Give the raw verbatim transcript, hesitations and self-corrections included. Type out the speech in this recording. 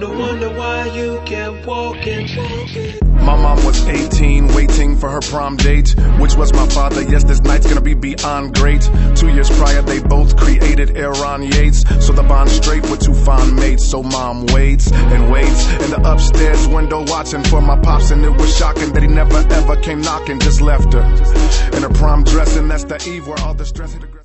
No wonder why you kept walking. My mom was eighteen, waiting for her prom date, which was my father. Yes, this night's gonna be beyond great. Two years prior, they both created Aaron Yates, so the bond's straight with two fond mates. So mom waits and waits in the upstairs window, watching for my pops, and it was shocking that he never ever came knocking. Just left her in her prom dress, and that's the eve where all the stress hit the ground.